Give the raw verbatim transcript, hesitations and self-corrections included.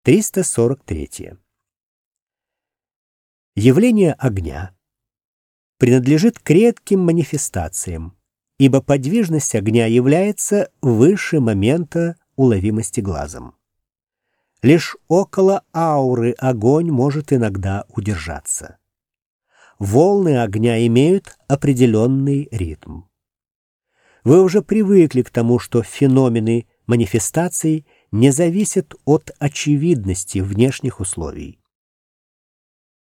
триста сорок три. Явление огня принадлежит к редким манифестациям, ибо подвижность огня является выше момента уловимости глазом. Лишь около ауры огонь может иногда удержаться. Волны огня имеют определенный ритм. Вы уже привыкли к тому, что феномены манифестаций не зависят от очевидности внешних условий.